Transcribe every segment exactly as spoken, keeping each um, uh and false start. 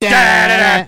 Da-da-da.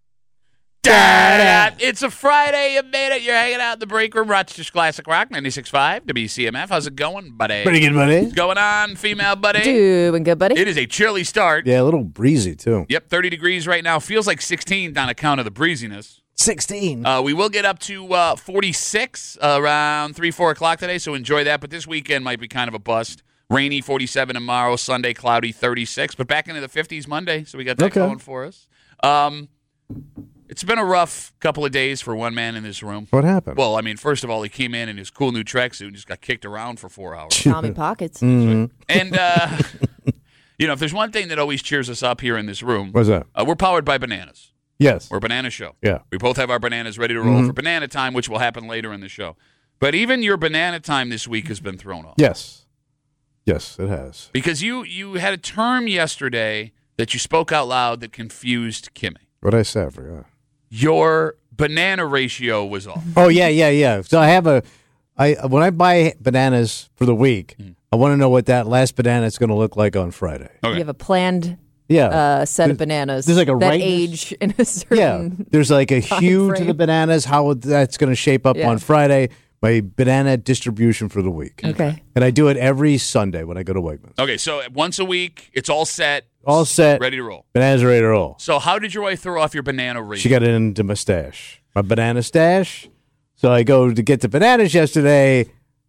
Da-da-da. It's a Friday. You made it. You're hanging out in the break room. Rochester's Classic Rock, ninety-six point five W C M F. How's it going, buddy? Pretty good, buddy. What's going on, female buddy? Doing good, buddy. It is a chilly start. Yeah, a little breezy, too. Yep, thirty degrees right now. Feels like sixteen on account of the breeziness. sixteen. Uh, we will get up to uh, forty-six uh, around three, four o'clock today, so enjoy that. But this weekend might be kind of a bust. Rainy, forty-seven tomorrow. Sunday, cloudy, thirty-six. But back into the fifties Monday, so we got that Okay. going for us. Um, it's been a rough couple of days for one man in this room. What happened? Well, I mean, first of all, he came in in his cool new tracksuit and just got kicked around for four hours. Tommy Pockets. Mhm. And, uh, you know, if there's one thing that always cheers us up here in this room, What's that? uh, we're powered by bananas. Yes. We're a banana show. Yeah. We both have our bananas ready to roll for banana time, which will happen later in the show. But even your banana time this week has been thrown off. Yes. Yes, it has. Because you, you had a term yesterday that you spoke out loud that confused Kimmy. What did I say? I forgot. Your banana ratio was off. Oh, yeah, yeah, yeah. So I have a, I when I buy bananas for the week, I want to know what that last banana is going to look like on Friday. Okay. You have a planned Yeah. uh, set There's- of bananas there's like a that rightness- age in a certain. Yeah. There's like a time hue to frame. the bananas, how that's going to shape up Yeah. on Friday. My banana distribution for the week. Okay. And I do it every Sunday when I go to Wegmans. Okay, so once a week, it's all set. All set. Ready to roll. Bananas are ready to roll. So how did your wife throw off your banana ratio? She got it into my stash, my banana stash. So I go to get the bananas yesterday.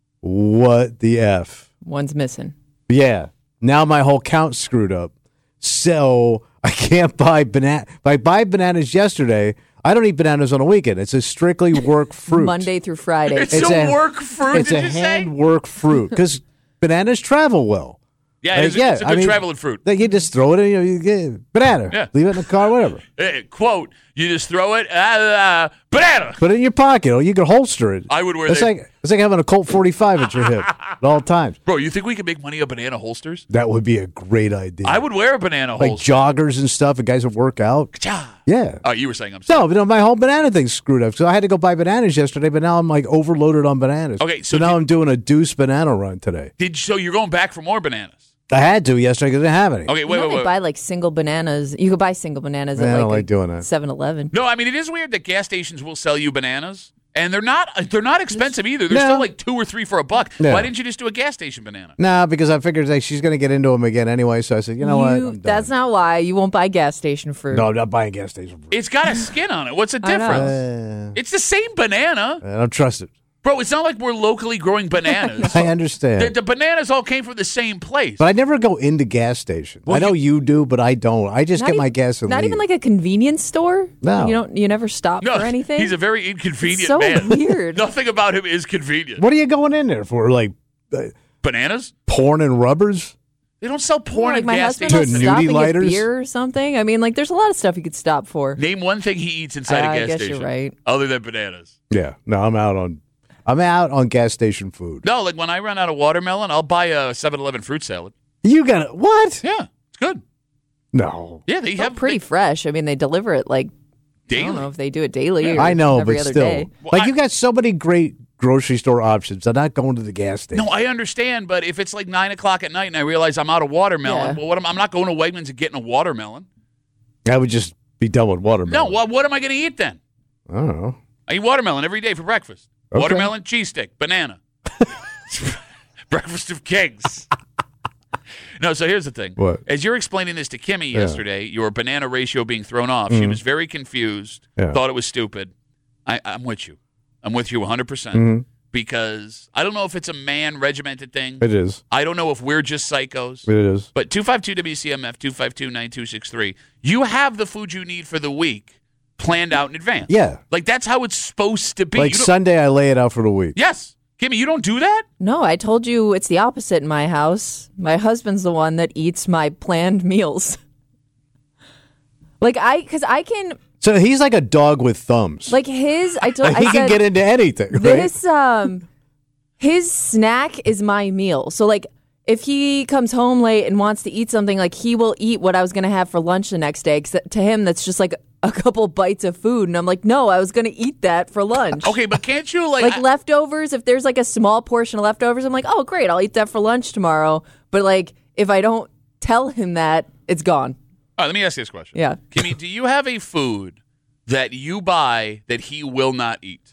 What the F? One's missing. Yeah. Now my whole count's screwed up. So I can't buy banana. If I buy bananas yesterday, I don't eat bananas on a weekend. It's a strictly work fruit. Monday through Friday. It's, a, work fruit, It's did a you say? hand work fruit because bananas travel well. Yeah, Like, it's, a, yeah, it's a I good mean- traveling fruit. Like you just throw it in, you know, you get banana. Yeah. Leave it in the car, whatever. Eh, quote, you just throw it, uh, uh, banana. Put it in your pocket, or you can holster it. I would wear It's that. like it's like having a Colt forty-five at your hip at all times. Bro, you think we could make money on banana holsters? That would be a great idea. I would wear a banana like holster. joggers and stuff, and guys that work out. Ka-cha. Yeah. Oh, you were saying I'm sorry. No, but no, my whole banana thing's screwed up. So I had to go buy bananas yesterday, but now I'm like overloaded on bananas. Okay, so, so now did- I'm doing a deuce banana run today. Did so you're going back for more bananas? I had to yesterday because I didn't have any. Okay, You wait, know wait, they wait. buy like single bananas. You could buy single bananas Yeah, I at don't like, like doing that. seven eleven. No, I mean it is weird that gas stations will sell you bananas, and they're not they're not expensive either. They're No. still like two or three for a buck. No. Why didn't you just do a gas station banana? Nah, because I figured like she's going to get into them again anyway. So I said, you know what? I'm done. That's not why. You won't buy gas station fruit. No, I'm not buying gas station fruit. It's got a skin on it. What's the I know. difference? Uh, It's the same banana, I don't trust it. bro. It's not like we're locally growing bananas. I understand. the, the bananas all came from the same place. But I never go into gas stations. Well, I know you, do, but I don't. I just Not get my even- gas and Not leave. even like a convenience store. No. You don't. You never stop no, for anything. he's a very inconvenient It's so man. weird. Nothing about him is convenient. What are you going in there for? Like uh, Bananas? porn and rubbers? They don't sell porn like in my gas husband stations. will To stop nudie and lighters? get beer or something. I mean, like there's a lot of stuff you could stop for. Name one thing he eats inside I a gas guess station. you're right. Other than bananas. Yeah. No, I'm out on. I'm out on gas station food. No, like when I run out of watermelon, I'll buy a seven eleven fruit salad. You got it? What? Yeah, it's good. No. Yeah, they They're have pretty they, fresh. I mean, they deliver it like daily. I don't know if they do it daily. Or I know, every but other still, day. Well, like I- you got so many great grocery store options. I'm not going to the gas station. No, I understand, but if it's like nine o'clock at night and I realize I'm out of watermelon, Yeah. well, what am, I'm not going to Wegmans and getting a watermelon. I would just be done with No, watermelon. what, what am I going to eat then? I don't know. I eat watermelon every day for breakfast. Okay. Watermelon, cheese stick, banana. Breakfast of kings. No, so here's the thing. What? As you're explaining this to Kimmy yesterday, your banana ratio being thrown off, she was very confused, Yeah. thought it was stupid. I, I'm with you. I'm with you one hundred percent. Mhm. Because I don't know if it's a man regimented thing. It is. I don't know if we're just psychos. It is. But two five two W C M F, two five two, nine two six three, you have the food you need for the week planned out in advance. Yeah. Like, that's how it's supposed to be. Like You don't- Sunday, I lay it out for the week. yes. Kimmy, you don't do that? No, I told you it's the opposite in my house. My husband's the one that eats my planned meals. Like I, because I can, So he's like a dog with thumbs. like his. I told. he I can said, get into anything. Right? This um his snack is my meal. So like if he comes home late and wants to eat something, like he will eat what I was going to have for lunch the next day. 'Cause to him that's just like a couple bites of food and I'm like, "No, I was going to eat that for lunch." Okay, but can't you, like... Like I- leftovers, if there's like a small portion of leftovers, I'm like, "Oh, great, I'll eat that for lunch tomorrow." But like if I don't tell him that, it's gone. right, let me ask you this question. Yeah. Kimmy, do you have a food that you buy that he will not eat?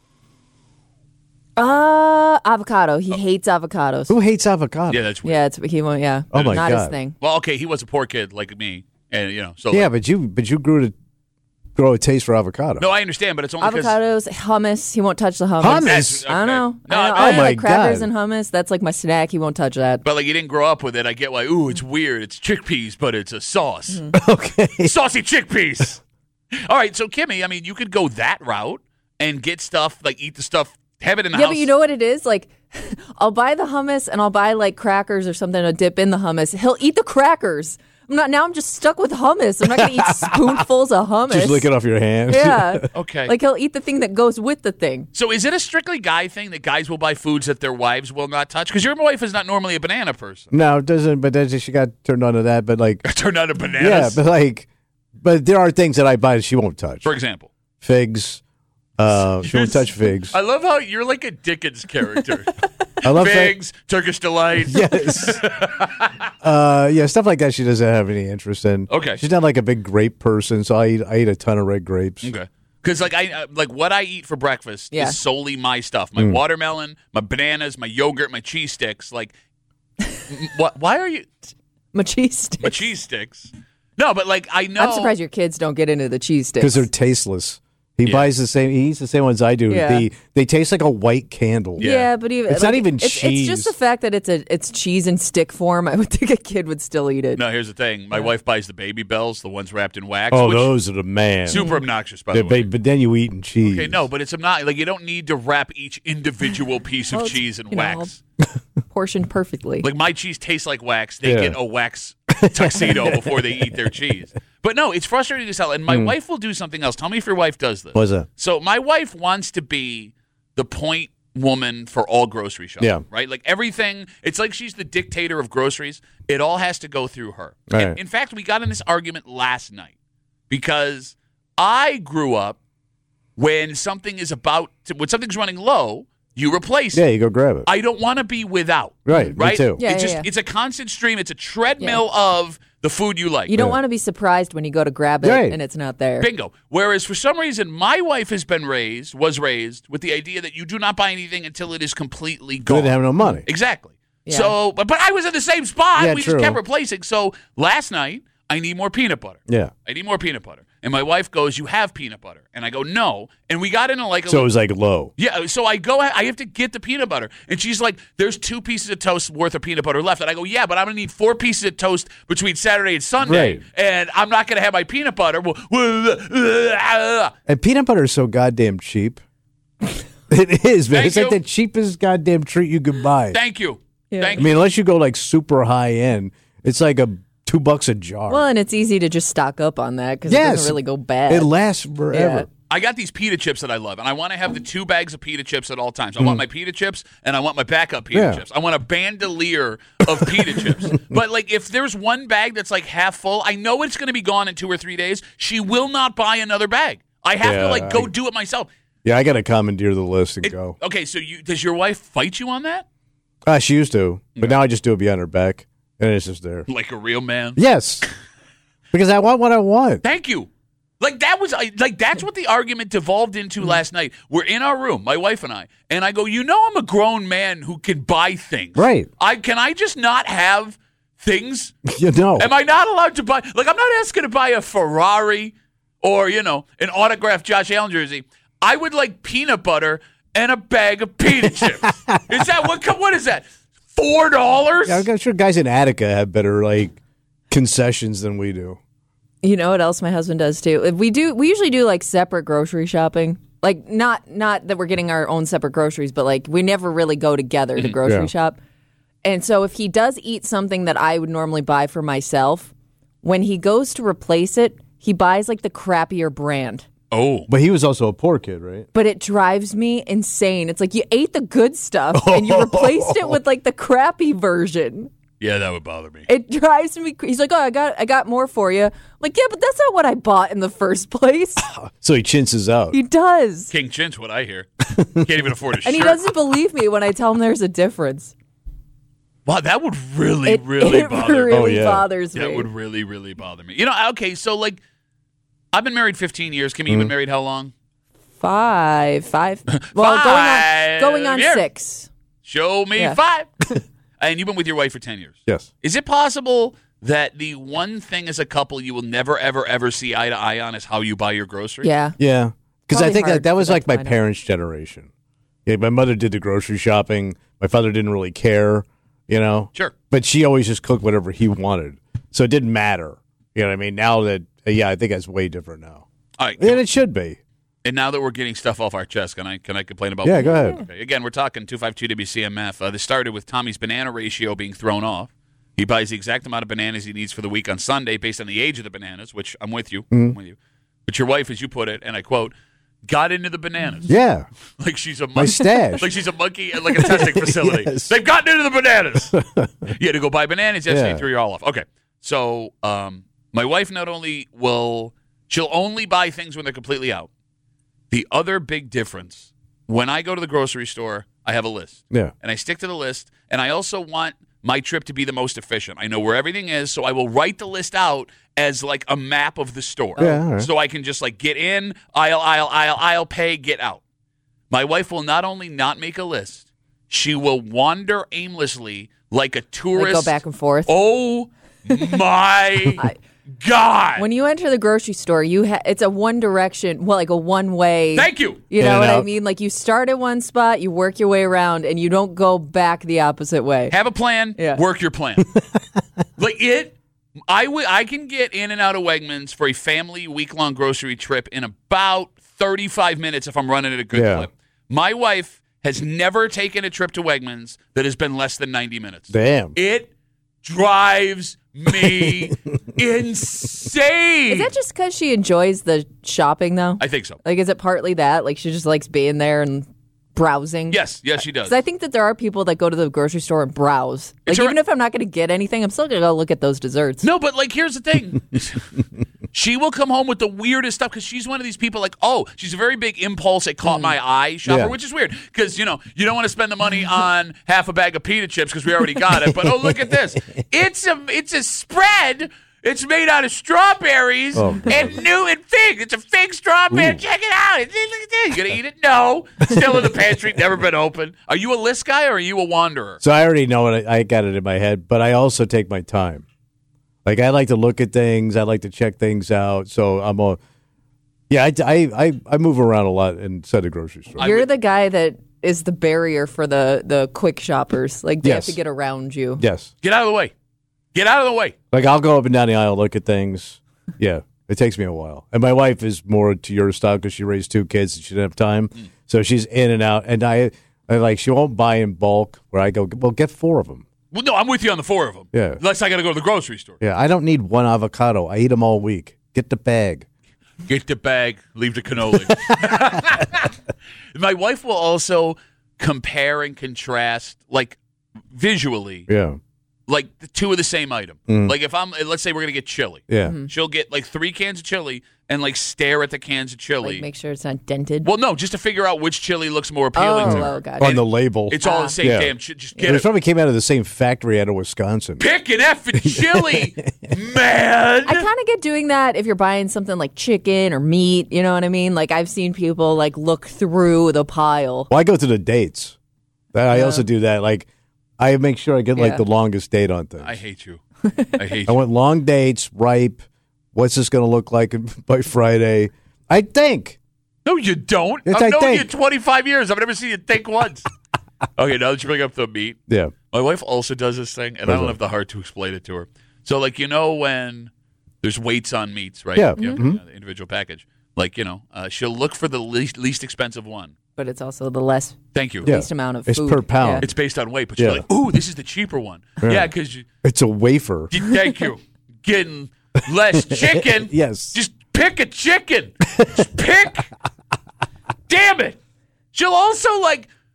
Uh, avocado. Oh. He hates avocados. Who hates avocado? Yeah, that's weird. Yeah, it's he won't. Yeah. Oh, my Not his God. thing. Well, okay, he was a poor kid like me, and you know, so Yeah, like- but you but you grew to grow a taste for avocado. no, I understand, but it's only because Avocados, hummus. He won't touch the hummus. Hummus? That's- I don't know. okay. No, I know. I- I Oh, my like crackers God. and hummus. That's like my snack. He won't touch that. but like you didn't grow up with it. I get why. Ooh, it's weird. It's chickpeas, but it's a sauce. Mm-hmm. Okay. Saucy chickpeas. All right, so Kimmy, I mean, you could go that route and get stuff like eat the stuff, have it in the Yeah, house. but you know what it is? Like, I'll buy the hummus and I'll buy like crackers or something to dip in the hummus. He'll eat the crackers. I'm not. Now I'm just stuck with hummus. I'm not going to eat spoonfuls of hummus. Just lick it off your hands. Yeah. Okay. Like he'll eat the thing that goes with the thing. So is it a strictly guy thing that guys will buy foods that their wives will not touch? Because your wife is not normally a banana person. No, it doesn't. But then she got turned on to that. But like, Turned out a bananas. yeah, but like, but there are things that I buy that she won't touch. For example. Figs. Uh, she won't touch figs. I love how you're like a Dickens character. I love that. Figs, Turkish Delight. Yes. uh, yeah, stuff like that she doesn't have any interest in. Okay. She's not like a big grape person, so I eat, I eat a ton of red grapes. Okay. Because like I uh, like what I eat for breakfast Yeah. is solely my stuff. My watermelon, my bananas, my yogurt, my cheese sticks. Like, m- what? Why are you My cheese sticks. my cheese sticks? No, but like I know. I'm surprised your kids don't get into the cheese sticks. Because they're tasteless. He Yeah. buys the same. He eats the same ones I do. Yeah. They they taste like a white candle. Yeah. Yeah, but even It's not even it's, cheese. It's just the fact that it's a it's cheese in stick form. I would think a kid would still eat it. No, here's the thing. My wife buys the Baby Bells, the ones wrapped in wax. Oh, which, those are the man. super obnoxious, by Yeah, the way. but, but then you eat in cheese. Okay, no, but it's not like you don't need to wrap each individual piece of Well, it's, cheese in you know, wax. portioned perfectly. Like my cheese tastes like wax. They Yeah. get a wax tuxedo before they eat their cheese. But no, it's frustrating to sell. And my wife will do something else. Tell me if your wife does this. What's that? So my wife wants to be the point woman for all grocery shopping. Yeah. Right? Like everything, it's like she's the dictator of groceries. It all has to go through her. All And right. in fact, we got in this argument last night because I grew up when something is about to, when something's running low, you replace Yeah, it. you go grab it. I don't want to be without. Right, me Right? too. Yeah, it's yeah, just yeah. it's a constant stream. It's a treadmill of the food you like. you don't Yeah. want to be surprised when you go to grab it Right. and it's not there. Bingo. Whereas for some reason, my wife has been raised, was raised with the idea that you do not buy anything until it is completely They gone. didn't have no money. Exactly. Yeah. So, but, but I was in the same spot. Yeah, we true. just kept replacing. So last night, I need more peanut butter. Yeah. I need more peanut butter. And my wife goes, "You have peanut butter." And I go, "No." And we got into like a So it little- was like low. yeah, so I go, I have to get the peanut butter. And she's like, "There's two pieces of toast worth of peanut butter left." And I go, "Yeah, but I'm going to need four pieces of toast between Saturday and Sunday. Right. And I'm not going to have my peanut butter." Well, well, And peanut butter is so goddamn cheap. It is, man. Thank It's like you. the cheapest goddamn treat you could buy. Thank you. Yeah. Thank I mean, unless you go like super high end, it's like a two bucks a jar. Well, and it's easy to just stock up on that because it Yes. doesn't really go bad. It lasts forever. Yeah. I got these pita chips that I love, and I want to have the two bags of pita chips at all times. I Mm. want my pita chips, and I want my backup pita Yeah. chips. I want a bandolier of pita chips. But like, if there's one bag that's like half full, I know it's going to be gone in two or three days. She will not buy another bag. I have to Yeah, like go I- do it myself. Yeah, I got to commandeer the list and It- go. okay, so you does your wife fight you on that? Uh, she used to, but now I just do it behind her back, and it's just there. Like a real man? Yes, because I want what I want. Thank you. Like that was I- like that's what the argument devolved into last night. We're in our room, my wife and I, and I go, "You know, I'm a grown man who can buy things. Right. I can I just not have things? You know. Am I not allowed to buy? Like I'm not asking to buy a Ferrari or you know an autographed Josh Allen jersey. I would like peanut butter and a bag of pita chips. Is that what? What is that? Four dollars? Yeah, I'm sure guys in Attica have better like concessions than we do. You know what else my husband does too? If we do, we usually do like separate grocery shopping. Like not not that we're getting our own separate groceries, but like we never really go together to grocery Yeah. shop. And so if he does eat something that I would normally buy for myself, when he goes to replace it, he buys like the crappier brand. Oh, But he was also a poor kid, right? But it drives me insane. It's like you ate the good stuff and you replaced it with like the crappy version. yeah, that would bother me. It drives me. cr- He's like, "Oh, I got, I got more for you." I'm like, yeah, but that's not what I bought in the first place. So he chintzes out. He does, King Chin's what I hear. Can't even afford a and he shirt. doesn't believe me when I tell him there's a difference. Wow, that would really, It, really it bother me. really Oh, yeah. bothers me. That would really, really bother me. You know, okay, so like, I've been married fifteen years. Kimmy, you've been married how long? Five, five. Well, Five going on, going on years. six. Show me Yeah. five. And you've been with your wife for ten years. Yes. Is it possible that the one thing as a couple you will never, ever, ever see eye to eye on is how you buy your groceries? Yeah. Yeah. Because I Probably think that, hard that for was that like to my find out. parents' generation. Yeah, my mother did the grocery shopping. My father didn't really care, you know. Sure. But she always just cooked whatever he wanted. So it didn't matter. You know what I mean? Now that, yeah, I think that's way different now. All right. And it should be. And now that we're getting stuff off our chest, can I can I complain about? Yeah, go ahead. Okay. Again, we're talking two five two W C M F. Uh, this started with Tommy's banana ratio being thrown off. He buys the exact amount of bananas he needs for the week on Sunday based on the age of the bananas, which I'm with you. Mm-hmm. I'm with you. But your wife, as you put it, and I quote, got into the bananas. Yeah. Like she's a My monkey. stash. Like she's a monkey at like a testing facility. Yes. They've gotten into the bananas. You had to go buy bananas yesterday, Yeah. threw you all off. Okay. So um, my wife not only will, she'll only buy things when they're completely out. The other big difference, when I go to the grocery store, I have a list. Yeah. And I stick to the list. And I also want my trip to be the most efficient. I know where everything is, so I will write the list out as like a map of the store. Yeah, all right. So I can just like get in, aisle, aisle, aisle, aisle, pay, get out. My wife will not only not make a list, she will wander aimlessly like a Like tourist. go back and forth. Oh my I- God. When you enter the grocery store, you ha- it's a one direction, well, like a one way. Thank you. You In know and what I out. mean? Like you start at one spot, you work your way around, and you don't go back the opposite way. Have a plan. Yeah. Work your plan. Like it, I would. I can get in and out of Wegmans for a family week long grocery trip in about thirty-five minutes if I'm running at a good Yeah. clip. My wife has never taken a trip to Wegmans that has been less than ninety minutes. Damn. It drives me insane. Is that just because she enjoys the shopping, though? I think so. Like, is it partly that? Like, she just likes being there and browsing? Yes, yes, she does. Because I think that there are people that go to the grocery store and browse. Like, It's a- even if I'm not going to get anything, I'm still going to go look at those desserts. No, but like, here's the thing. She will come home with the weirdest stuff because she's one of these people like, oh, she's a very big impulse, it caught my eye shopper, Yeah. which is weird because, you know, you don't want to spend the money on half a bag of pita chips because we already got it. But oh, look at this. It's a, it's a spread. It's made out of strawberries Oh, God. and new and fig. It's a fig strawberry. Ooh. Check it out. It's, look at this. You going to eat it? No. Still in the pantry. Never been open. Are you a list guy or are you a wanderer? So I already know it. I I got it in my head, but I also take my time. Like I like to look at things. I like to check things out. So I'm a, yeah, I, I, I, I move around a lot inside the grocery store. I You're would- the guy that is the barrier for the, the quick shoppers. Like, they Yes. have to get around you. Yes. Get out of the way. Get out of the way. Like I'll go up and down the aisle, look at things. Yeah, it takes me a while. And my wife is more to your style because she raised two kids and she didn't have time, so she's in and out. And I, I like she won't buy in bulk. Where I go, well, get four of them. Well, no, I'm with you on the four of them. Yeah. Unless I got to go to the grocery store. Yeah, I don't need one avocado. I eat them all week. Get the bag. Get the bag, leave the cannoli. My wife will also compare and contrast, like visually, Yeah, like the two of the same item. Like if I'm, let's say we're gonna get chili, yeah. she'll get like three cans of chili and like stare at the cans of chili. Like, make sure it's not dented. well, no, just to figure out which chili looks more appealing oh, to her. oh, gotcha. On the label. It's all the same Yeah. damn shit. Just It get it. probably came out of the same factory out of Wisconsin. Pick an effing chili, man. I kind of get doing that if you're buying something like chicken or meat. You know what I mean? Like, I've seen people like look through the pile. Well, I go to the dates. That I also do that. Like, I make sure I get like Yeah. the longest date on things. I hate you. I hate I you. want long dates, ripe. What's this going to look like by Friday? I think. No, you don't. Yes, I've I known think. you twenty-five years. I've never seen you think once. Okay, now that you bring up the meat, Yeah. my wife also does this thing, and I don't have the heart to explain it to her. So, like, you know when there's weights on meats, right? Yeah. You know, the individual package. Like, you know, uh, she'll look for the least, least expensive one. But it's also the less Thank you. Yeah. least amount of It's food. per pound. Yeah. It's based on weight, but she's Yeah. like, ooh, this is the cheaper one. Yeah, because you, It's a wafer. you- thank you. Getting less chicken. Yes. Just pick a chicken. Just pick. Damn it. She'll also, like,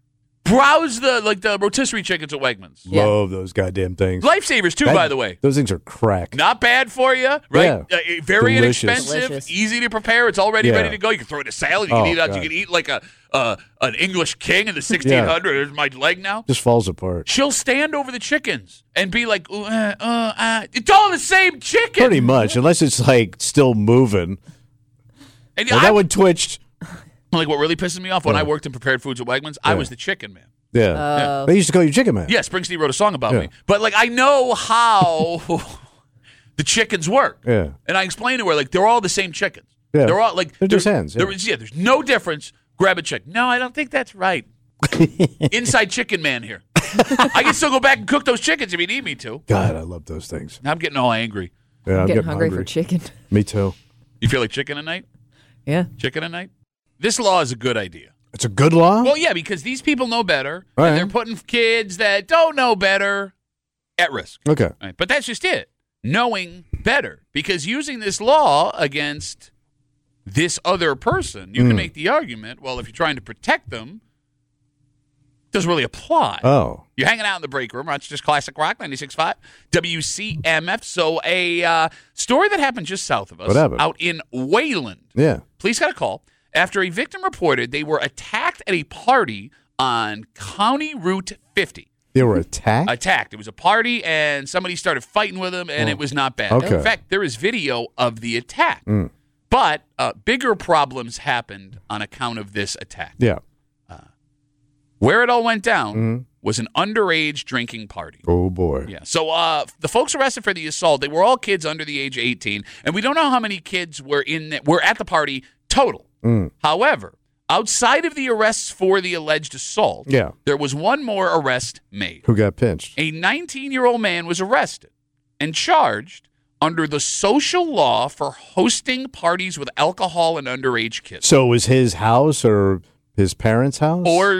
Browse the like the rotisserie chickens at Wegmans. Yeah. Love those goddamn things. Lifesavers too, That- by the way. Those things are crack. Not bad for you, right? Yeah. Uh, very Delicious. inexpensive, Delicious. easy to prepare. It's already Yeah. ready to go. You can throw it in a salad. You Oh, can eat it out. God. You can eat like a uh, an English king in the sixteen hundreds. There's my leg now. Just falls apart. She'll stand over the chickens and be like, uh, uh, uh, "It's all the same chicken." Pretty much, unless it's like still moving. And Well, I, that one twitched. like what really pisses me off when Yeah. I worked in prepared foods at Wegmans, I Yeah. was the chicken man. Yeah. Oh. They used to call you Chicken Man. Yeah, Springsteen wrote a song about Yeah. me. But like I know how the chickens work. Yeah. And I explained to her like they're all the same chickens. Yeah. They're all like They're just there- hens, yeah. There is yeah, there's no difference. Grab a chicken. No, I don't think that's right. Inside chicken man here. I can still go back and cook those chickens if you need me to. God, I love those things. Now I'm getting all angry. Yeah, I'm Getting hungry, for chicken. Me too. You feel like chicken at night? Yeah. Chicken at night? This law is a good idea. It's a good law? Well, yeah, because these people know better, All and right. they're putting kids that don't know better at risk. Okay. Right. But that's just it. Knowing better. Because using this law against this other person, you Mm. can make the argument, well, if you're trying to protect them, it doesn't really apply. Oh. You're hanging out in the break room. It's just Classic Rock ninety-six point five W C M F. So a uh, story that happened just south of us, What happened? out in Wayland. Yeah. Police got a call after a victim reported they were attacked at a party on County Route fifty. They were attacked? Attacked. It was a party, and somebody started fighting with them, and it was not bad. Okay. In fact, there is video of the attack. Mm. But uh, bigger problems happened on account of this attack. Yeah. Where it all went down Mhm. was an underage drinking party. Oh, boy. Yeah. So uh, the folks arrested for the assault, they were all kids under the age of eighteen, and we don't know how many kids were in the, were at the party total. Mm. However, outside of the arrests for the alleged assault, Yeah. there was one more arrest made. Who got pinched? A nineteen-year-old man was arrested and charged under the social law for hosting parties with alcohol and underage kids. So it was his house or his parents' house? Or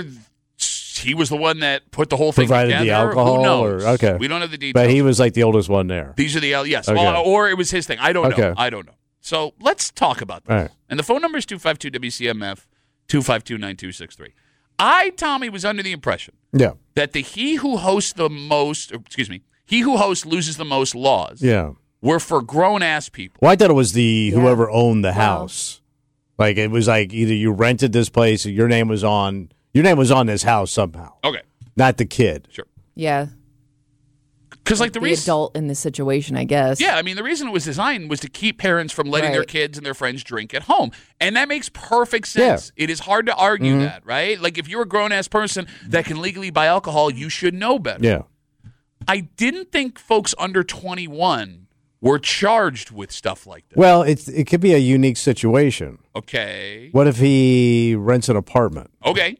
he was the one that put the whole thing Provided together. the alcohol? Who knows? Or, okay. We don't have the details. But he was like the oldest one there. These are the L. Yes. Okay. Or, or it was his thing. I don't know. Okay. I don't know. So let's talk about this. All right. And the phone number is two five two W C M F, two five two, nine two six three. I, Tommy, was under the impression Yeah. that the he who hosts the most, or, excuse me, he who hosts loses the most laws Yeah. were for grown-ass people. Well, I thought it was the Yeah. whoever owned the Wow. house. Like it was like either you rented this place or your name was on your name was on this house somehow. Okay. Not the kid. Sure. Yeah. Because like the, The reason, adult in this situation, I guess. yeah, I mean the reason it was designed was to keep parents from letting their Right. kids and their friends drink at home, and that makes perfect sense. It is hard to argue Mm-hmm. that, right? Like if you're a grown ass person that can legally buy alcohol, you should know better. Yeah. I didn't think folks under twenty-one were charged with stuff like this. Well, it's it could be a unique situation. Okay. What if he rents an apartment Okay.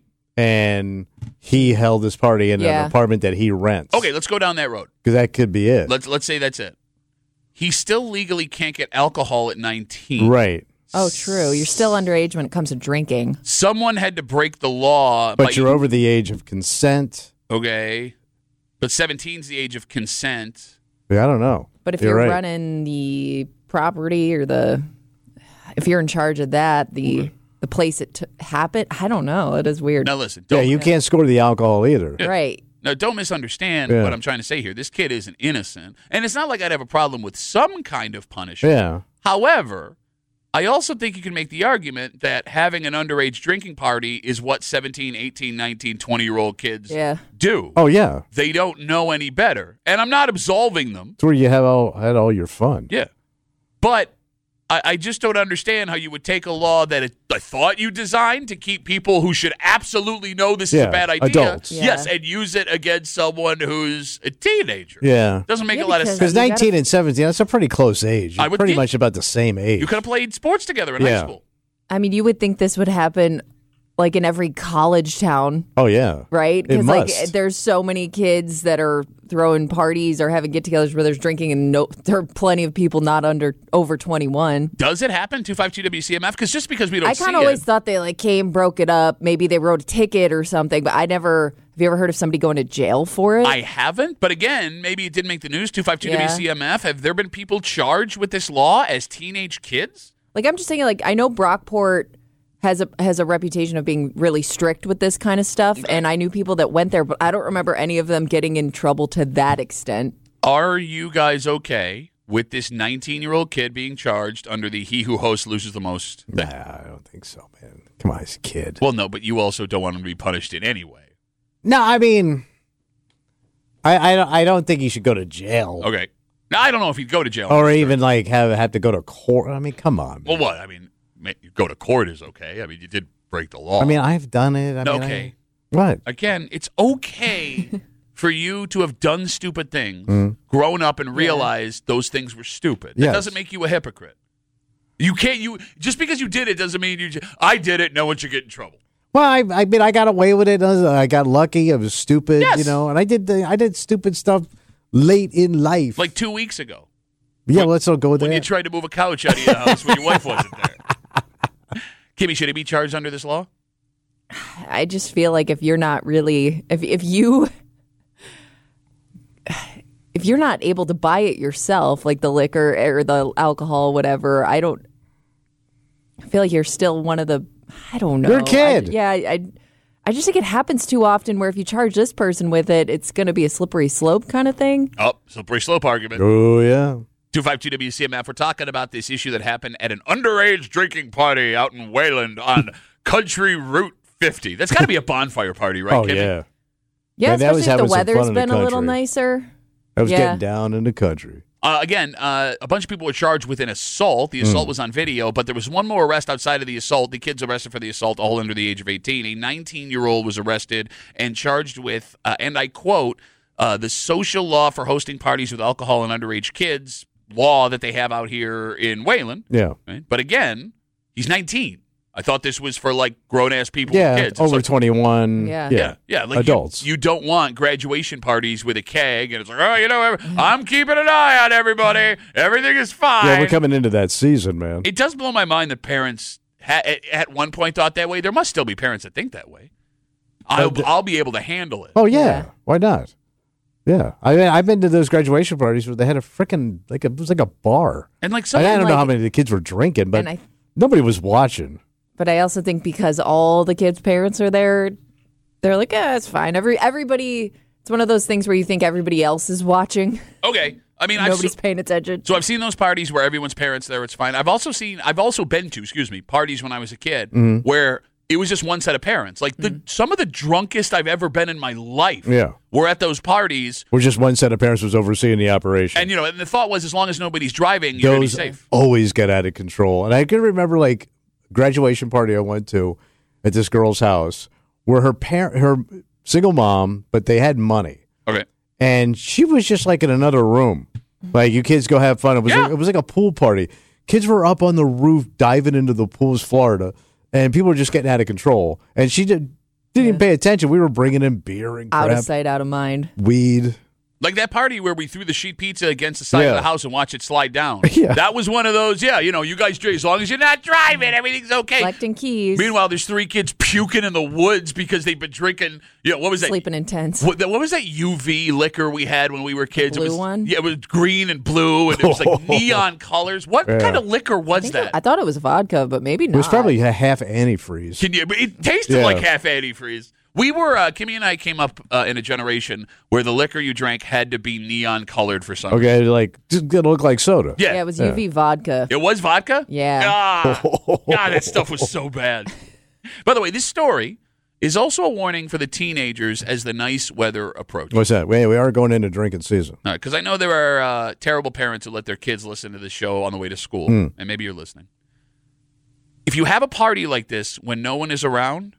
and he held this party in Yeah. an apartment that he rents? Okay, let's go down that road. Because that could be it. Let's let's say that's it. He still legally can't get alcohol at nineteen. Right. Oh, true. You're still underage when it comes to drinking. Someone had to break the law. But by you're over the age of consent. Okay. But seventeen's the age of consent. Yeah, I don't know. But if You're you're, right. running the property or the, if you're in charge of that, the the place it t- happened, I don't know. It is weird. Now listen. Yeah, Don't, you can't score the alcohol either. Right. now don't misunderstand Yeah. what I'm trying to say here. This kid isn't innocent. And it's not like I'd have a problem with some kind of punishment. Yeah. However, I also think you can make the argument that having an underage drinking party is what seventeen, eighteen, nineteen, twenty-year-old kids Yeah. do. Oh yeah. They don't know any better. And I'm not absolving them. It's where you have all had all your fun. Yeah. But I, I just don't understand how you would take a law that it, I thought you designed to keep people who should absolutely know this is Yeah, a bad idea. adults. Yeah. Yes, and use it against someone who's a teenager. Yeah. Doesn't make Yeah, a lot of because- sense. Because You gotta- nineteen and seventeen, that's a pretty close age. I You're would pretty think- much about the same age. You could have played sports together in Yeah. high school. I mean, you would think this would happen like in every college town, Oh yeah. right? It like must. there's so many kids that are throwing parties or having get-togethers where there's drinking, and no, there are plenty of people not under over twenty-one. Does it happen? two five two W C M F? Because just because we don't I see kind of always it. thought they like came, broke it up. Maybe they wrote a ticket or something, but I never. Have you ever heard of somebody going to jail for it? I haven't, but again, maybe it didn't make the news. two five two Yeah. W C M F. Have there been people charged with this law as teenage kids? Like I'm just thinking, like I know Brockport, has a has a reputation of being really strict with this kind of stuff, and I knew people that went there, but I don't remember any of them getting in trouble to that extent. Are you guys okay with this nineteen-year-old kid being charged under the he who hosts loses the most thing? Nah, I don't think so, man. Come on, he's a kid. Well, no, but you also don't want him to be punished in any way. No, I mean, I, I, I don't think he should go to jail. Okay. Now, I don't know if he'd go to jail. Or even, like, have have to go to court. I mean, come on, man. Well, what? I mean, go to court is okay. I mean, you did break the law. I mean, I've done it. I mean, okay. I, what? Again, it's okay for you to have done stupid things, Mm. grown up and realized those things were stupid. That Yes. doesn't make you a hypocrite. You can't, you, just because you did it doesn't mean you, I did it, no one should get in trouble. Well, I, I mean, I got away with it. I got lucky. I was stupid, Yes. you know, and I did the, I did stupid stuff late in life. Like two weeks ago. yeah, when- let's not go there. When you tried to move a couch out of your house when your wife wasn't there. Kimmy, should he be charged under this law? I just feel like if you're not really, if if you, if you're not able to buy it yourself, like the liquor or the alcohol, whatever, I don't. I feel like you're still one of the. I don't know. You're a kid. I, yeah, I, I, I just think it happens too often. Where if you charge this person with it, it's going to be a slippery slope kind of thing. Oh, slippery slope argument. oh, yeah. two five two W C M F. We're talking about this issue that happened at an underage drinking party out in Wayland on Country Route fifty. That's got to be a bonfire party, right, Oh, Kimmy? yeah. Yeah, Man, that was especially if the having some weather's fun in the been a little country. nicer. I was Yeah. getting down in the country. Uh, again, uh, a bunch of people were charged with an assault. The assault was on video, but there was one more arrest outside of the assault. The kids arrested for the assault, all under the age of eighteen. A nineteen-year-old was arrested and charged with, uh, and I quote, uh, the social law for hosting parties with alcohol and underage kids law that they have out here in Wayland. Yeah. Right? But again, he's nineteen. I thought this was for like grown-ass people Yeah, with kids. It's over like, twenty-one. Yeah. Yeah, yeah, like adults. You, you don't want graduation parties with a keg, and it's like, oh, you know, every- I'm keeping an eye on everybody. Everything is fine. Yeah, we're coming into that season, man. It does blow my mind that parents ha- at, at one point thought that way. There must still be parents that think that way. I'll, d- I'll be able to handle it. Oh, yeah. Yeah. Why not? Yeah. I mean, I've been to those graduation parties where they had a freaking, like, a, it was like a bar. And like I, something I don't know like- how many of the kids were drinking, but And I- nobody was watching. But I also think because all the kids' parents are there, they're like, yeah, it's fine. Every everybody, it's one of those things where you think everybody else is watching. Okay. I mean, I've Nobody's so, paying attention. so I've seen those parties where everyone's parents there. It's fine. I've also seen, I've also been to, excuse me, parties when I was a kid Mm-hmm. where it was just one set of parents. Like the some of the drunkest I've ever been in my life Yeah. were at those parties. Where just one set of parents was overseeing the operation. And, you know, and the thought was as long as nobody's driving, you're going to be Those safe. always get out of control. And I can remember, like, graduation party I went to at this girl's house where her parent, her single mom, but they had money. Okay. And she was just like in another room. Like, you kids go have fun. It was Yeah. like, it was like a pool party. Kids were up on the roof diving into the pools, Florida, and people were just getting out of control. And she did, didn't even pay attention. We were bringing in beer and Out crap, of sight, out of mind. weed. Like that party where we threw the sheet pizza against the side Yeah. of the house and watched it slide down. Yeah. That was one of those, yeah, you know, you guys drink. As long as you're not driving, everything's okay. Collecting keys. Meanwhile, there's three kids puking in the woods because they've been drinking, you know, what was that? Sleeping in tents. What, what was that U V liquor we had when we were kids? blue it was, one? Yeah, it was green and blue, and it was like neon colors. What Yeah. kind of liquor I, was think that? I thought it was vodka, but maybe It not. was probably a half antifreeze. Can you? But it tasted Yeah. like half antifreeze. We were, uh, Kimmy and I came up uh, in a generation where the liquor you drank had to be neon colored for some reason. Okay, like, just gonna look like soda. Yeah. Yeah, it was U V vodka. It was vodka? Yeah. Ah, God, that stuff was so bad. By the way, this story is also a warning for the teenagers as the nice weather approaches. What's that? Wait, we are going into drinking season. Because I know there are uh, terrible parents who let their kids listen to this show on the way to school, Hmm. and maybe you're listening. If you have a party like this when no one is around,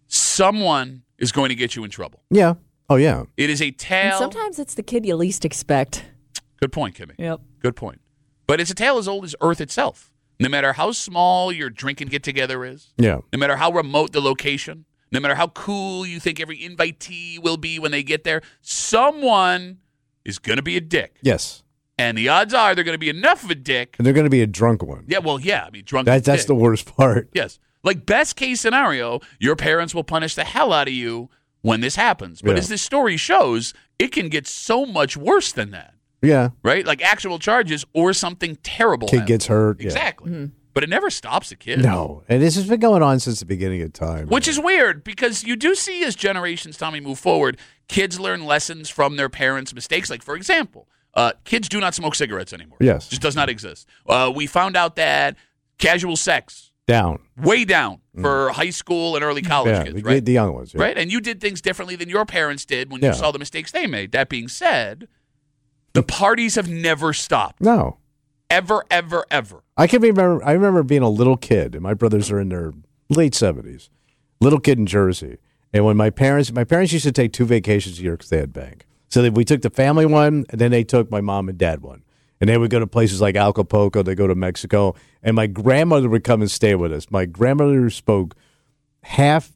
someone is going to get you in trouble. Yeah. Oh, yeah. It is a And tale. sometimes it's the kid you least expect. Good point, Kimmy. Yep. Good point. But it's a tale as old as Earth itself. No matter how small your drinking get-together is, Yeah. no matter how remote the location, no matter how cool you think every invitee will be when they get there, someone is going to be a dick. Yes. And the odds are they're going to be enough of a dick. And they're going to be a drunk one. Yeah, well, yeah. I mean, drunk. That, that's dick. the worst part. Yes. Like, best case scenario, your parents will punish the hell out of you when this happens. But Yeah. as this story shows, it can get so much worse than that, Yeah. right? Like actual charges or something terrible. Kid happens. gets hurt. Yeah. Exactly. but it never stops a kid. No, and this has been going on since the beginning of time. Which is weird because you do see as generations, Tommy, move forward, kids learn lessons from their parents' mistakes. Like, for example, uh, kids do not smoke cigarettes anymore. Yes. It just does not exist. Uh, we found out that casual sex, down. way down for high school and early college Yeah, kids, the, right? the young ones. Yeah. Right? And you did things differently than your parents did when Yeah. you saw the mistakes they made. That being said, the parties have never stopped. No. Ever, ever, ever. I can remember. I remember being a little kid, and my brothers are in their late seventies. Little kid in Jersey, and when my parents, my parents used to take two vacations a year because they had bank. So that we took the family one, and then they took my mom and dad one, and they would go to places like Acapulco. They go to Mexico, and my grandmother would come and stay with us. My grandmother spoke half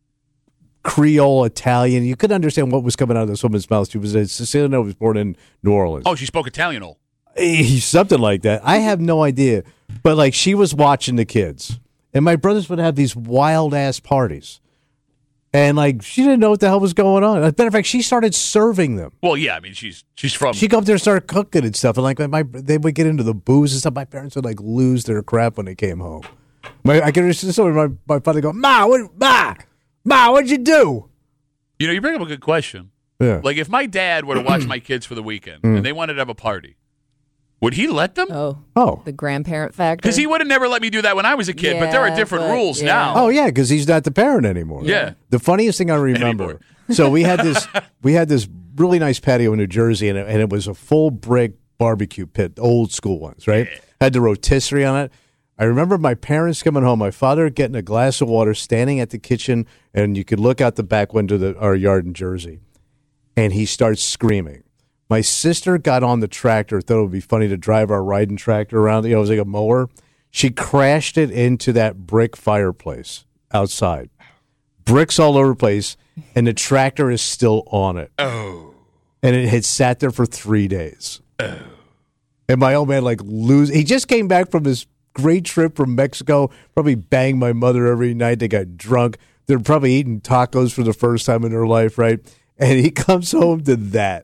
Creole Italian. You couldn't understand what was coming out of this woman's mouth. She was a Sicilian who was born in New Orleans. Oh, she spoke Italian old. Something like that. I have no idea. But like she was watching the kids. And my brothers would have these wild ass parties. And like she didn't know what the hell was going on. As a matter of fact, she started serving them. Well, yeah, I mean, she's she's from. She'd go up there and start cooking and stuff. And like my they would get into the booze and stuff. My parents would like lose their crap when they came home. My I can just my my father go, Ma, what Ma, Ma, what'd you do? You know, you bring up a good question. Yeah. Like, if my dad were to watch my kids for the weekend and they wanted to have a party, would he let them? Oh, Oh. the grandparent factor. Because he would have never let me do that when I was a kid, but there are Yeah, different but- rules yeah. now. Oh yeah, because he's not the parent anymore. Yeah. The funniest thing I remember. Anymore. So we had this we had this really nice patio in New Jersey, and it, and it was a full brick barbecue pit, old school ones, right? Had the rotisserie on it. I remember my parents coming home. My father getting a glass of water, standing at the kitchen, and you could look out the back window of the, our yard in Jersey, and he starts screaming. My sister got on the tractor, thought it would be funny to drive our riding tractor around. You know, it was like a mower. She crashed it into that brick fireplace outside. Bricks all over the place, and the tractor is still on it. Oh. And it had sat there for three days. Oh. And my old man, like, lose. He just came back from this great trip from Mexico, probably banged my mother every night. They got drunk. They're probably eating tacos for the first time in their life, right? And he comes home to that.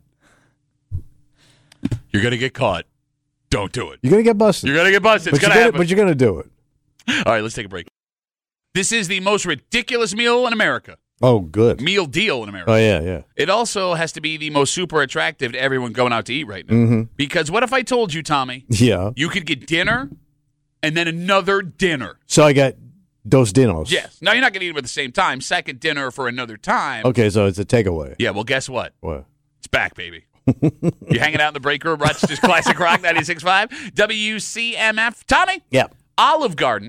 You're going to get caught. Don't do it. You're going to get busted. You're going to get busted. but It's going you're to gonna- happen. But you're going to do it. All right, let's take a break. This is the most ridiculous meal in America. Oh, good. Meal deal in America. Oh, yeah, yeah. It also has to be the most super attractive to everyone going out to eat right now. Mm-hmm. Because what if I told you, Tommy, Yeah. you could get dinner and then another dinner? So I got dos dinos. Yes. Now, you're not going to eat them at the same time. Second dinner for another time. Okay, so it's a takeaway. Yeah, well, guess what? What? It's back, baby. You hanging out in the break room, Rochester's Classic Rock ninety-six point five, W C M F. Tommy? Yeah. Olive Garden.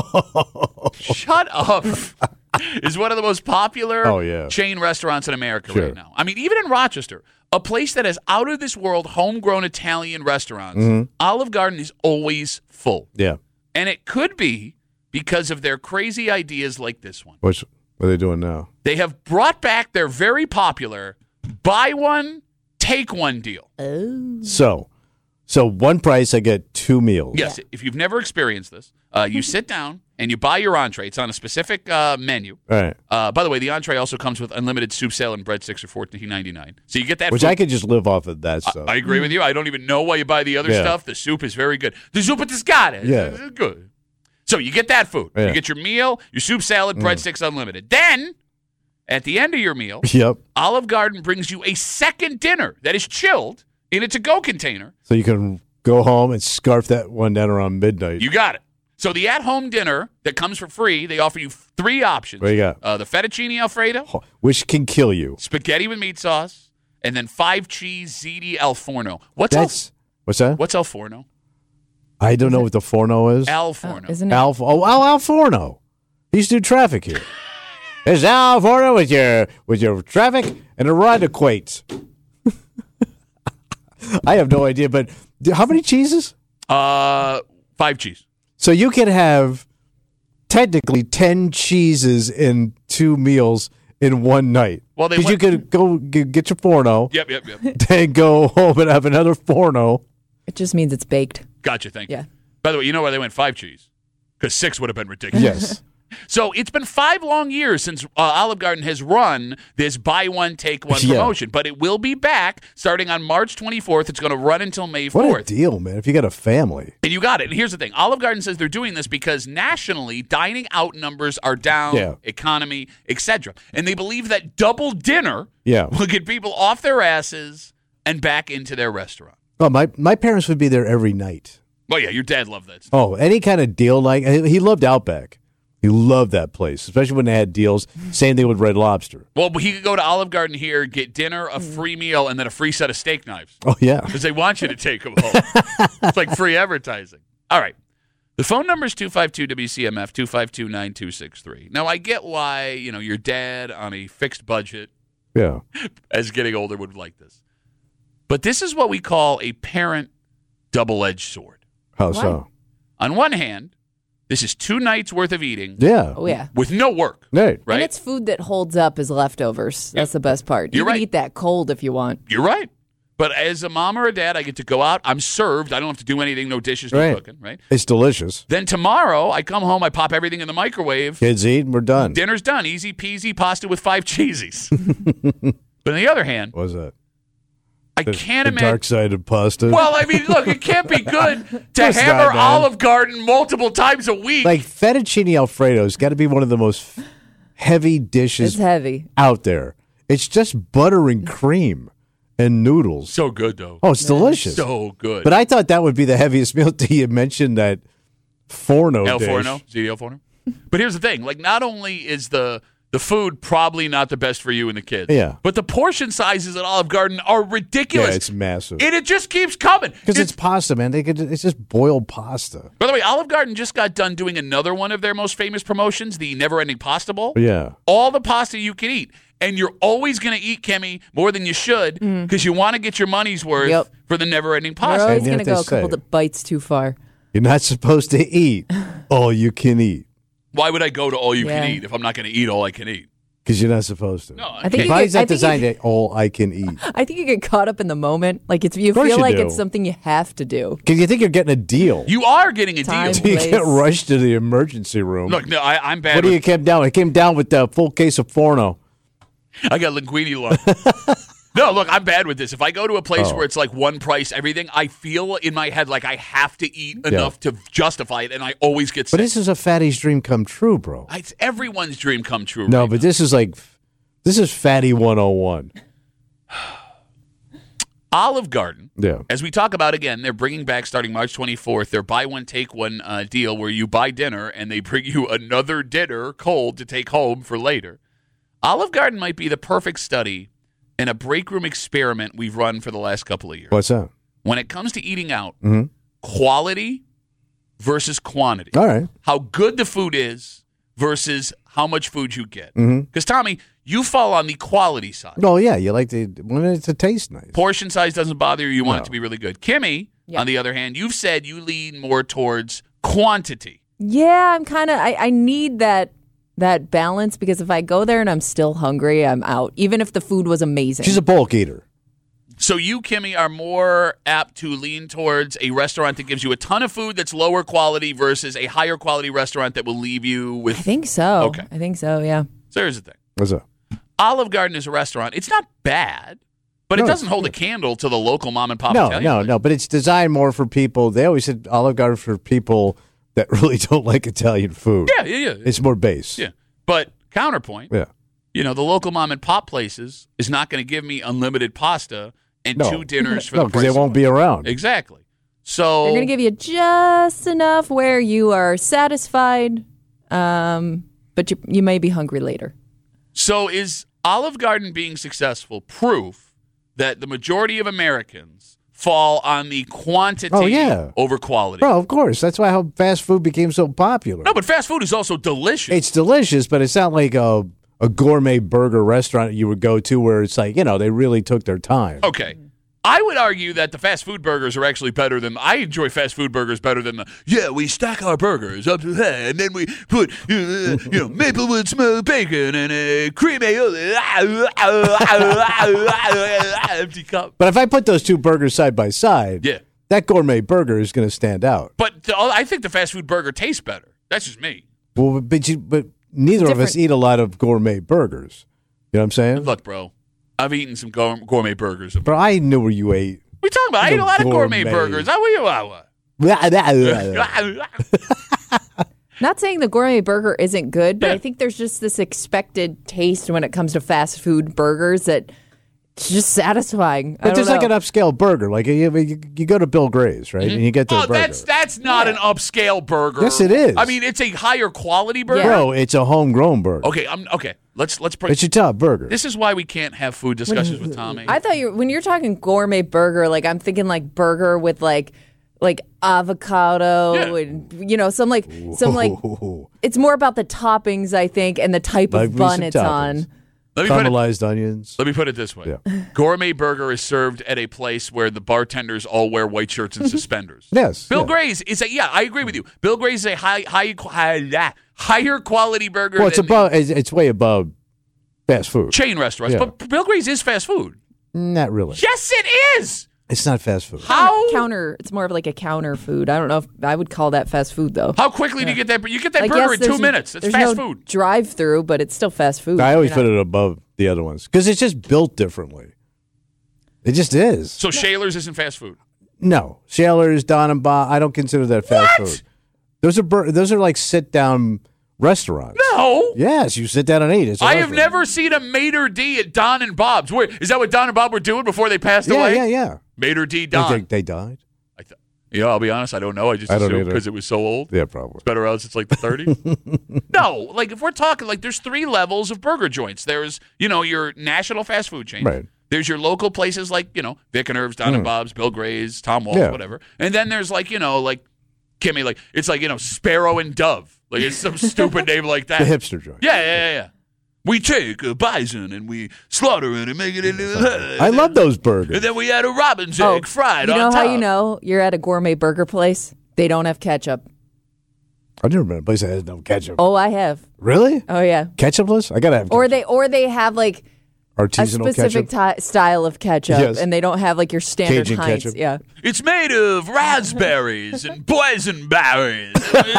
Shut up. Is one of the most popular Oh, yeah. chain restaurants in America Sure. right now. I mean, even in Rochester, a place that has out of this world homegrown Italian restaurants, Mm-hmm. Olive Garden is always full. Yeah. And it could be because of their crazy ideas like this one. What's, what are they doing now? They have brought back their very popular buy one, take one deal. So, so one price, I get two meals. Yes, if you've never experienced this, uh, you sit down and you buy your entree. It's on a specific uh, menu. All right. Uh, by the way, the entree also comes with unlimited soup, salad, and breadsticks for fourteen ninety-nine. So you get that. Which food. I could just live off of that stuff. I agree with you. I don't even know why you buy the other Yeah. stuff. The soup is very good. The soup at the Scott is Yeah. is good. So you get that food. Yeah. You get your meal, your soup, salad, breadsticks, unlimited. Then, at the end of your meal, Yep. Olive Garden brings you a second dinner that is chilled in a to-go container. So you can go home and scarf that one down around midnight. You got it. So the at-home dinner that comes for free, they offer you three options. What you got? Uh, the fettuccine Alfredo, Which can kill you. spaghetti with meat sauce, and then five cheese ziti al forno. What's al, That's what's that? what's al forno? I don't know what the forno is. Al Oh, forno. isn't it? Al oh Al, Al Forno. He used to do traffic here. It's Al Forno with your with your traffic and a ride equates. I have no idea, but how many cheeses? uh, five cheese. So you can have technically ten cheeses in two meals in one night. Well, they because you went- could go g- get your forno, Yep, yep, yep. then go home and have another forno. It just means it's baked. Gotcha, thank you. Yeah. By the way, you know why they went five cheese? Because six would have been ridiculous. Yes. So it's been five long years since uh, Olive Garden has run this buy one, take one Yeah. promotion, but it will be back starting on March twenty-fourth. It's going to run until May What a fourth. deal, man! If you got a family, And you got it. And here's the thing. Olive Garden says they're doing this because nationally, dining out numbers are down, Yeah. economy, et cetera. And they believe that double dinner Yeah. will get people off their asses and back into their restaurant. oh my my parents would be there every night. Well, yeah, your dad loved that stuff. Oh, any kind of deal like he loved Outback. He loved that place, especially when they had deals. Same thing with Red Lobster. Well, but he could go to Olive Garden here, get dinner, a free meal, and then a free set of steak knives. Oh yeah, Because they want you to take them home. It's like free advertising. All right. The phone number is two five two W C M F, two five two, nine two six three. Now, I get why, you know, your dad on a fixed budget yeah. as getting older would like this. But this is what we call a parent double-edged sword. How so? On one hand, this is two nights worth of eating Yeah. Oh, yeah. with no work, Right. right? And it's food that holds up as leftovers. That's the best part. You You're can right. eat that cold if you want. You're right. But as a mom or a dad, I get to go out. I'm served. I don't have to do anything. No dishes, no Right. cooking, right? It's delicious. Then tomorrow, I come home. I pop everything in the microwave. Kids eat, and we're done. Dinner's done. Easy peasy pasta with five cheesies. But on the other hand, What was that? I The, can't the imagine. dark side of pasta. Well, I mean, look, it can't be good to It's hammer not, man. Olive Garden multiple times a week. like fettuccine Alfredo's got to be one of the most heavy dishes It's heavy. out there. It's just butter and cream and noodles. so good, though. Oh, it's delicious. So good. But I thought that would be the heaviest meal until you mentioned that Forno El dish. Forno, Z D El Forno. But here's the thing: like, not only is the the food probably not the best for you and the kids, Yeah. but the portion sizes at Olive Garden are ridiculous. Yeah, it's massive. and it just keeps coming. Because it's pasta, man. They could. It's just boiled pasta. By the way, Olive Garden just got done doing another one of their most famous promotions, the Never Ending Pasta Bowl. Yeah. All the pasta you can eat. And you're always going to eat, Kimmy, more than you should because you want to get your money's worth Yep. for the Never Ending You're Pasta. always And going yet to go they a couple say- of bites too far. You're not supposed to eat all you can eat Why would I go to all you Yeah. can eat if I'm not going to eat all I can eat? because you're not supposed to. No, I I think can't. you Body's get- I not think you- designed to all I can eat. I think you get caught up in the moment. Like it's you course feel you like do. it's something you have to do. Because you think you're getting a deal. You are getting a Time. deal. you place. get rushed to the emergency room. Look, no, I, I'm bad. what do with- you came down? I came down with a full case of Forno. I got linguine lung. No, look, I'm bad with this. If I go to a place Oh. where it's like one price everything, I feel in my head like I have to eat enough to justify it, and I always get sick. But this is a fatty's dream come true, bro. It's everyone's dream come true. No, right but this is like, this is fatty one oh one. now. Olive Garden. Yeah. As we talk about again, they're bringing back starting March twenty-fourth their buy one take one uh, deal where you buy dinner and they bring you another dinner cold to take home for later. Olive Garden might be the perfect study in a break room experiment we've run for the last couple of years. What's that? When it comes to eating out, Mhm. quality versus quantity. All right. How good the food is versus how much food you get. Because, Mm-hmm. Tommy, you fall on the quality side. No, yeah, you like to, when it's to taste nice. Portion size doesn't bother you. You want No. it to be really good. Kimmy, Yeah. on the other hand, you've said you lean more towards quantity. Yeah, I'm kind of. I, I need that that balance because if I go there and I'm still hungry, I'm out. Even if the food was amazing. She's a bulk eater. So you, Kimmy, are more apt to lean towards a restaurant that gives you a ton of food that's lower quality versus a higher quality restaurant that will leave you with. I think so. Okay. I think so. Yeah. So here's the thing. What's that? Olive Garden is a restaurant. It's not bad, but No, it doesn't it's hold a candle to the local mom and pop No, Italian no, place. no. But it's designed more for people. They always said Olive Garden for people that really don't like Italian food. Yeah, yeah, yeah. It's more base. yeah. But counterpoint, Yeah. you know, the local mom and pop places is not going to give me unlimited pasta and No. two dinners for No, the because price they of won't one. be around. Exactly. So They're going to give you just enough where you are satisfied, um, but you you may be hungry later. So is Olive Garden being successful proof that the majority of Americans fall on the quantity Oh, yeah. over quality? Bro, of course. That's why how fast food became so popular. No, but fast food is also delicious. It's delicious, but it's not like a, a gourmet burger restaurant you would go to where it's like, you know, they really took their time. Okay. I would argue that the fast food burgers are actually better than I enjoy fast food burgers better than the yeah we stack our burgers up to that and then we put uh, you know Maplewood smoked bacon and a cream empty cup. But if I put those two burgers side by side, Yeah, that gourmet burger is going to stand out. but the, I think the fast food burger tastes better. That's just me. Well, but you, but neither of us different. eat a lot of gourmet burgers. You know what I'm saying? Look, bro, I've eaten some gour- gourmet burgers. But I knew where you ate. What are you talking about? I The ate a lot of gourmet gourmet. burgers. How are you? Uh, Not saying the gourmet burger isn't good, but Yeah. I think there's just this expected taste when it comes to fast food burgers that it's just satisfying. I But don't there's like know. an upscale burger. Like you, you, you go to Bill Gray's, right? And you get their oh, burger. that's that's not an upscale burger. Yes, it is. I mean, it's a higher quality burger. Yeah. Bro, it's a homegrown burger. Okay, I'm okay. Let's let's bring. It's your top burger. This is why we can't have food discussions with Tommy. I thought you when you're talking gourmet burger, like I'm thinking like burger with like like avocado Yeah. and you know some like some like Ooh. it's more about the toppings I think and the type Like of me bun some it's toppings. on. let me put it. Caramelized onions. Let me put it this way: Yeah. gourmet burger is served at a place where the bartenders all wear white shirts and suspenders. Yes. Bill yeah. Gray's is a yeah. I agree with you. Bill Gray's is a high high, high ah, higher quality burger. Well, it's than the above. It's, it's way above fast food. chain restaurants, Yeah. but Bill Gray's is fast food. Not really. Yes, it is. It's not fast food. How Counter, it's more of like a counter food. I don't know if I would call that fast food though. how quickly do you get that? You get that Like, burger yes, in two there's- minutes. It's there's fast no food. drive-through, but it's still fast food. I always You're put not- it above the other ones because it's just built differently. It just is. So Shaler's isn't fast food. No, Shaler's, Don and Bob. I don't consider that fast What? food. Those are bur- those are like sit down restaurants. No. Yes, you sit down and eat. It's a I have restaurant. never seen a Mater D at Don and Bob's. Where is that? What Don and Bob were doing before they passed Yeah, away? yeah, yeah. Mater D They, Don. they died. I th- yeah, I'll be honest. I don't know. I just I don't assumed either. because it was so old. Yeah, probably. Better odds it's like the thirties. No, like if we're talking, like there's three levels of burger joints. There's, you know, your national fast food chain. Right. There's your local places like, you know, Vic and Irv's, Don and Bob's, Bill Gray's, Tom Waltz, Yeah. whatever. And then there's like, you know, like, Kimmy, like, it's like, you know, Sparrow and Dove. Like it's some stupid name like that. The hipster joint. Yeah, yeah, yeah, yeah. We take a bison and we slaughter it and make it into. I love those burgers. And then we add a robin's Oh, egg fried You know on how top. you know you're at a gourmet burger place? They don't have ketchup. I've never been to a place that has no ketchup. Oh, I have. Really? Oh yeah. Ketchupless? I gotta have. Or ketchup. they or they have like a artisanal specific ketchup. ti style of ketchup, Yes. and they don't have like your standard Cajun Heinz. ketchup. Yeah. It's made of raspberries and boysenberries.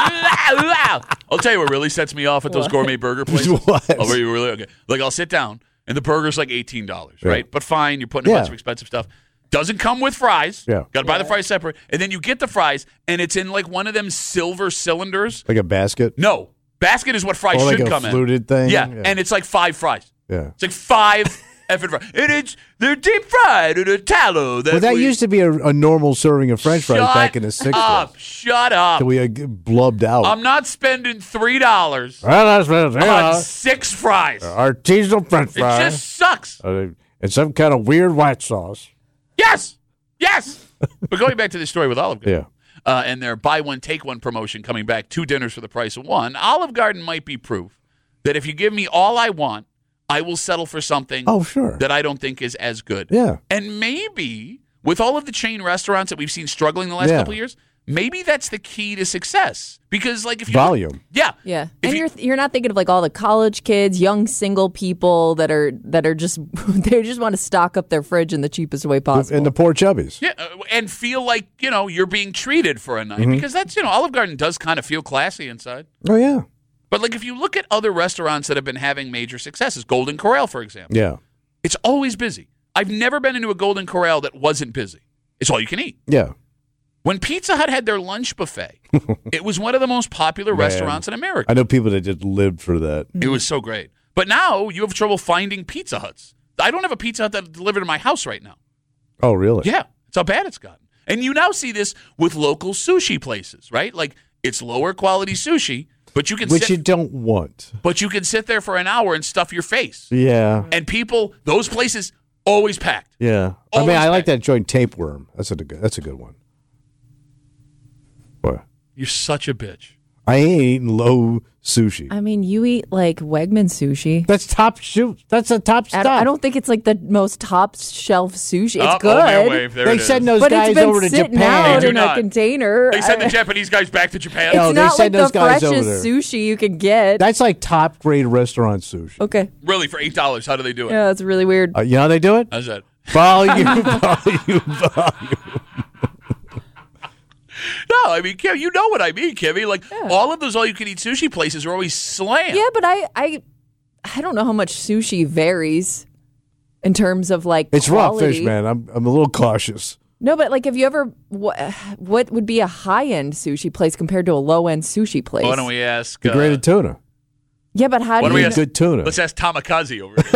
I'll tell you what really sets me off at those What? gourmet burger places. What? Oh, really, really? Okay. Like I'll sit down and the burger's like eighteen dollars, Yeah. right? But fine, you're putting a Yeah. bunch of expensive stuff. Doesn't come with fries. Yeah. Got to buy the fries separate. And then you get the fries and it's in like one of them silver cylinders. Like a basket. No. Basket is what fries Or like should a come fluted in. thing? Yeah. Yeah. And it's like five fries. Yeah. It's like five effing fries. And it's they're deep fried in a tallow. That Well, that we, used to be a, a normal serving of French fries Shut back in the sixties. up. Shut up. So we uh, g- blubbed out. I'm not spending three dollars Well, that's what it on is. six fries. Artisanal French It fries. just sucks. Uh, and some kind of weird white sauce. Yes, yes. But going back to this story with Olive Garden, Yeah. uh, and their buy one take one promotion coming back, two dinners for the price of one. Olive Garden might be proof that if you give me all I want, I will settle for something Oh, sure. that I don't think is as good. Yeah. And maybe with all of the chain restaurants that we've seen struggling the last Yeah. couple of years, maybe that's the key to success. Because like if you Volume. yeah, Yeah, If and you- you, are you're not thinking of like all the college kids, young single people that are that are just they just want to stock up their fridge in the cheapest way possible. And the poor chubbies. Yeah, uh, and feel like, you know, you're being treated for a night. Mm-hmm. Because that's, you know, Olive Garden does kind of feel classy inside. Oh, yeah. But, like, if you look at other restaurants that have been having major successes, Golden Corral, for example, Yeah. it's always busy. I've never been into a Golden Corral that wasn't busy. It's all you can eat. Yeah. When Pizza Hut had their lunch buffet, it was one of the most popular restaurants in America. I know people that just lived for that. It was so great. But now you have trouble finding Pizza Huts. I don't have a Pizza Hut that delivered to my house right now. Oh, really? Yeah, it's how bad it's gotten. And you now see this with local sushi places, right? Like it's lower quality sushi, but you can Which sit, you don't want. but you can sit there for an hour and stuff your face. Yeah. And people, those places always packed. Yeah. I Always mean, I like packed. that joint tapeworm. That's a good. That's a good one. What? You're such a bitch. I ain't eating low sushi. I mean, you eat like Wegman sushi. That's top shoot. That's a top I stuff. don't, I don't think it's like the most top shelf sushi. It's Oh, good, oh, man, wave. There They it is. send those but guys it's been over to sitting Japan. out They in do a not. container. They send the I- Japanese guys back to Japan. No, it's they not like send the those guys over freshest there. sushi you can get. That's like top grade restaurant sushi. Okay, Really, for eight dollars, how do they do it? yeah, that's really weird. Uh, you know how they do it? How's that? Volume, volume, volume. No, I mean, Kim, you know what I mean, Kimmy. Like, yeah. all of those all-you-can-eat sushi places are always slammed. Yeah, but I, I, I don't know how much sushi varies in terms of, like, It's quality. raw fish, man. I'm I'm a little cautious. No, but, like, have you ever, what, what would be a high-end sushi place compared to a low-end sushi place? Why don't we ask? The uh, graded tuna. Yeah, but how Why do don't we you... ask- Good tuna. Let's ask Tamakaze over here.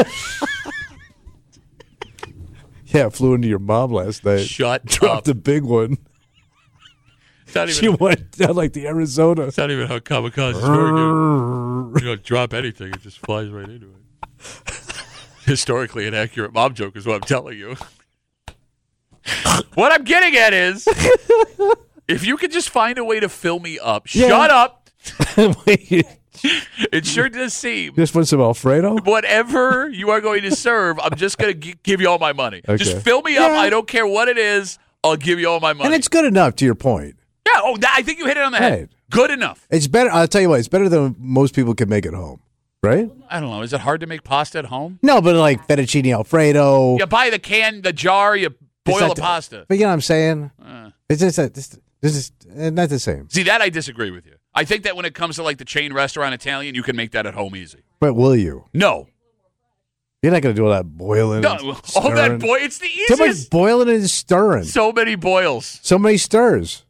Yeah, I flew into your mom last night. Shut Dropped up. a big one. It's not even, She went down like the Arizona. it's not even how kamikazes work. You don't drop anything. It just flies right into it. Historically inaccurate mom joke is what I'm telling you. What I'm getting at is, if you could just find a way to fill me up. Yeah. Shut up. Wait, It sure does seem. just want some Alfredo? Whatever you are going to serve, I'm just going to g- give you all my money. Okay. Just fill me up. Yeah. I don't care what it is. I'll give you all my money. And it's good enough, to your point. yeah. Oh, that, I think you hit it on the head. Right. Good enough. It's better. I'll tell you what. It's better than most people can make at home, right? I don't know. Is it hard to make pasta at home? No, but like fettuccine Alfredo. You buy the can, the jar. You It's boil not the pasta. But you know what I'm saying? Uh. It's just that this, this is eh, not the same. See, that I disagree with you. I think that when it comes to like the chain restaurant Italian, you can make that at home easy. But will you? No. You're not going to do all that boiling. No. and All that stirring. boy. It's the Too much easiest. boiling and stirring. So many boils. So many stirs.